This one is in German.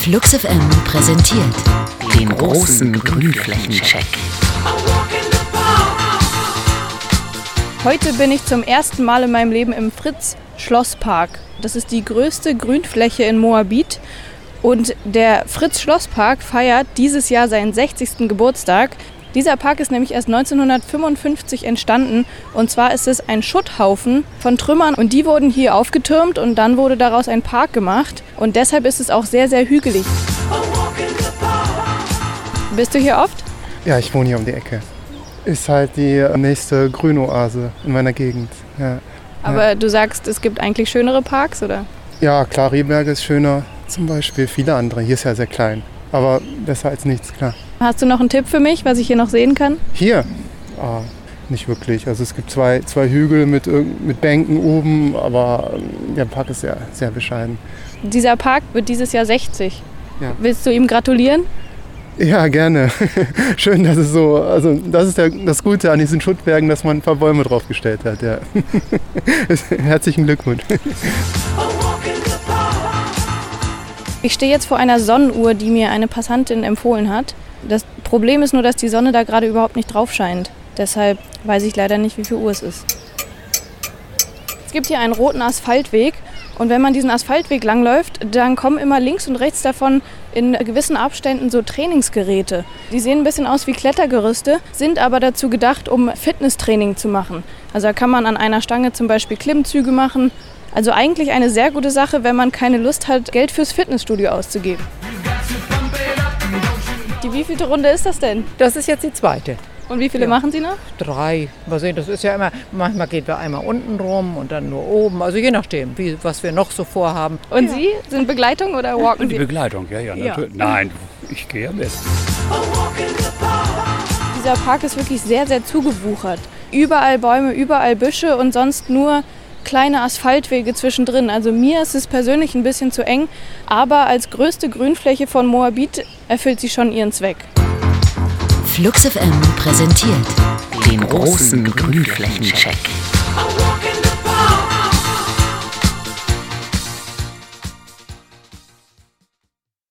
Flux FM präsentiert den großen Grünflächencheck. Heute bin ich zum ersten Mal in meinem Leben im Fritz-Schlosspark. Das ist die größte Grünfläche in Moabit. Und der Fritz-Schlosspark feiert dieses Jahr seinen 60. Geburtstag. Dieser Park ist nämlich erst 1955 entstanden. Und zwar ist es ein Schutthaufen von Trümmern. Und die wurden hier aufgetürmt und dann wurde daraus ein Park gemacht. Und deshalb ist es auch sehr, sehr hügelig. Bist du hier oft? Ja, ich wohne hier um die Ecke. Ist halt die nächste Grünoase in meiner Gegend. Ja. Aber du sagst, es gibt eigentlich schönere Parks, oder? Ja, klar, Rehberg ist schöner. Zum Beispiel viele andere. Hier ist ja sehr klein. Aber besser als nichts, klar. Hast du noch einen Tipp für mich, was ich hier noch sehen kann? Hier? Nicht wirklich. Also es gibt zwei Hügel mit Bänken oben, aber der Park ist sehr, sehr bescheiden. Dieser Park wird dieses Jahr 60. Ja. Willst du ihm gratulieren? Ja, gerne. Schön, dass es so, also das ist das Gute an diesen Schuttbergen, dass man ein paar Bäume draufgestellt hat. Ja. Herzlichen Glückwunsch. Ich stehe jetzt vor einer Sonnenuhr, die mir eine Passantin empfohlen hat. Das Problem ist nur, dass die Sonne da gerade überhaupt nicht drauf scheint. Deshalb weiß ich leider nicht, wie viel Uhr es ist. Es gibt hier einen roten Asphaltweg. Und wenn man diesen Asphaltweg langläuft, dann kommen immer links und rechts davon in gewissen Abständen so Trainingsgeräte. Die sehen ein bisschen aus wie Klettergerüste, sind aber dazu gedacht, um Fitnesstraining zu machen. Also da kann man an einer Stange zum Beispiel Klimmzüge machen. Also eigentlich eine sehr gute Sache, wenn man keine Lust hat, Geld fürs Fitnessstudio auszugeben. Die wievielte Runde ist das denn? Das ist jetzt die zweite. Und wie viele machen Sie noch? 3. Mal sehen, das ist ja immer, manchmal geht wir einmal unten rum und dann nur oben. Also je nachdem, was wir noch so vorhaben. Und Sie sind Begleitung oder walken Sie? Die Begleitung, ja, natürlich. Ja. Nein, ich gehe ja mit. Dieser Park ist wirklich sehr, sehr zugewuchert. Überall Bäume, überall Büsche und sonst nur kleine Asphaltwege zwischendrin. Also mir ist es persönlich ein bisschen zu eng, aber als größte Grünfläche von Moabit erfüllt sie schon ihren Zweck. Flux FM präsentiert den großen Grünflächencheck.